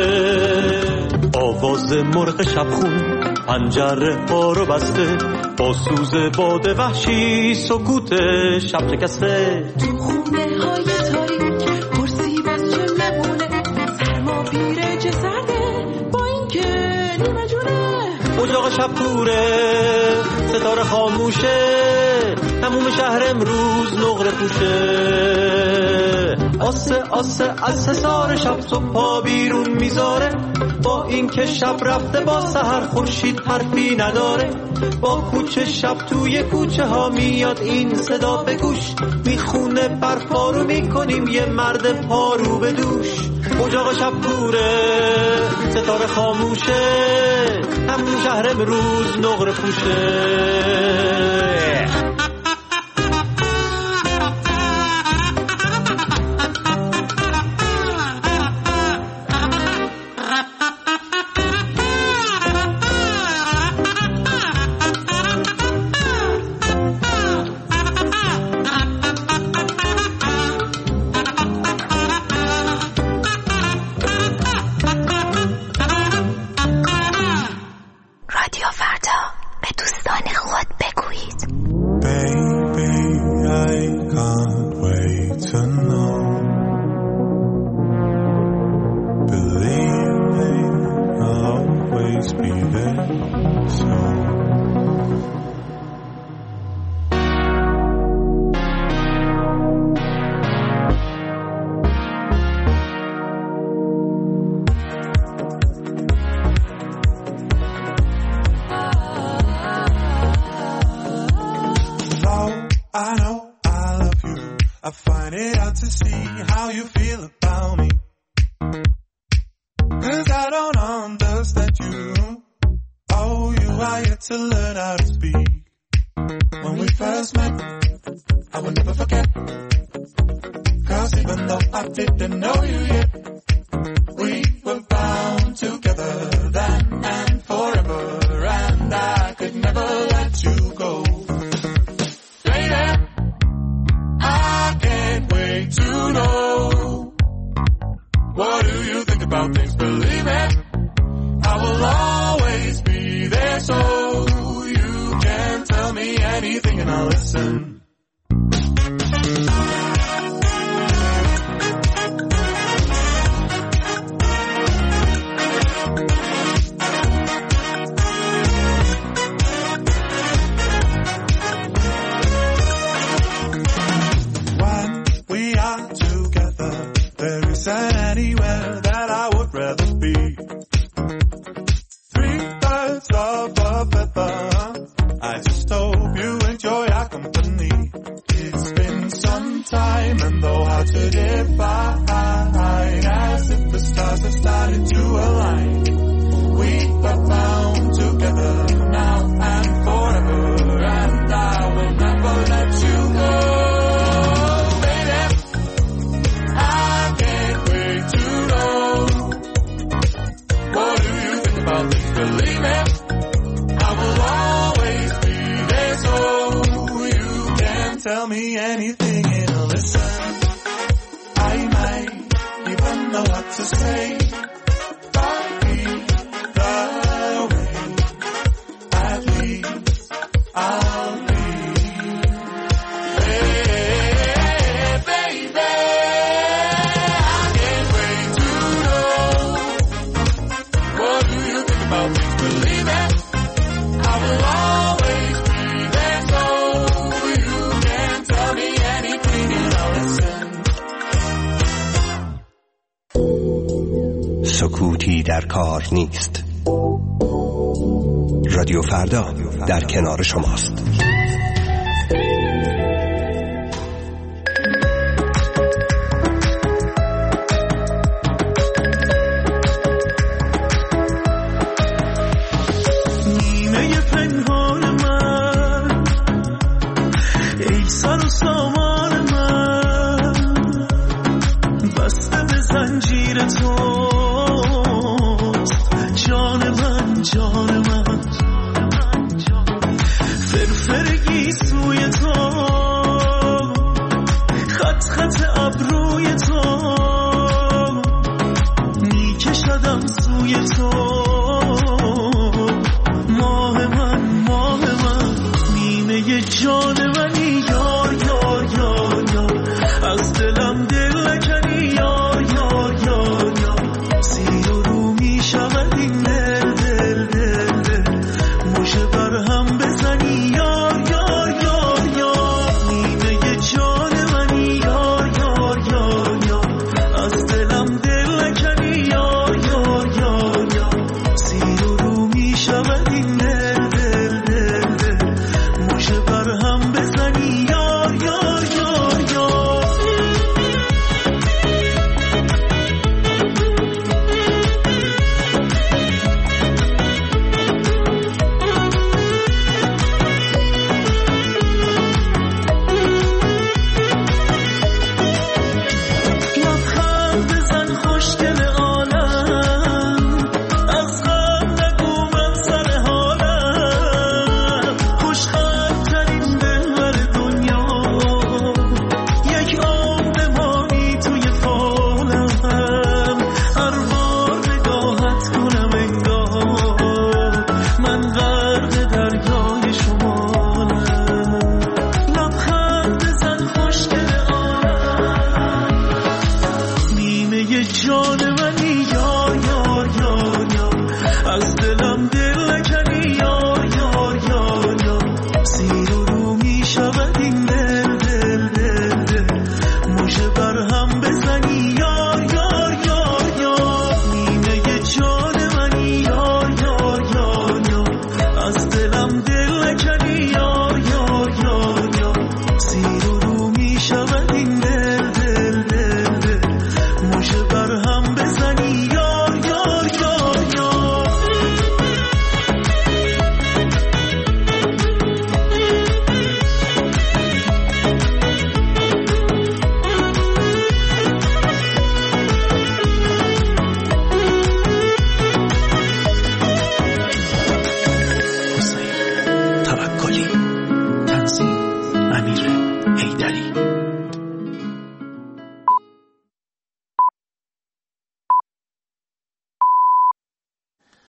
آواز مرغ شب خون پنجره ها رو بسته با سوز باد وحشی سکوت شب شکسته تو خونه های تاریک کرسی باز شلبونه سرما پیره چه سرده با این که نیمه جونه اجاق شب کوره ستاره خاموشه همون شهر امروز نقره پوشه آسه آسه از حصار شب صبح پا بیرون میذاره با این که شب رفته با سحر خورشید حرفی نداره با کوچه شب توی کوچه ها میاد این صدا به گوش میخونه برفا رو میکنیم یه مرد پارو به دوش اجاق شب کوره ستاره خاموشه همون شهر امروز نقره پوشه me anything and I'll listen. I might even know what to say. But either way, at least I'll be. Hey, baby, I can't wait to know. What do you think about me? Believe it, I will always be there. So you can tell me anything and I'll listen. سکوتی در کار نیست. رادیو فردا در کنار شماست. نیمه پنهان من، ای سر و سامان من، بسته به زنجیر تو جان من، جان من، فرفرگی سوی تو، خط خط ابروی تو، میکشدم سوی تو.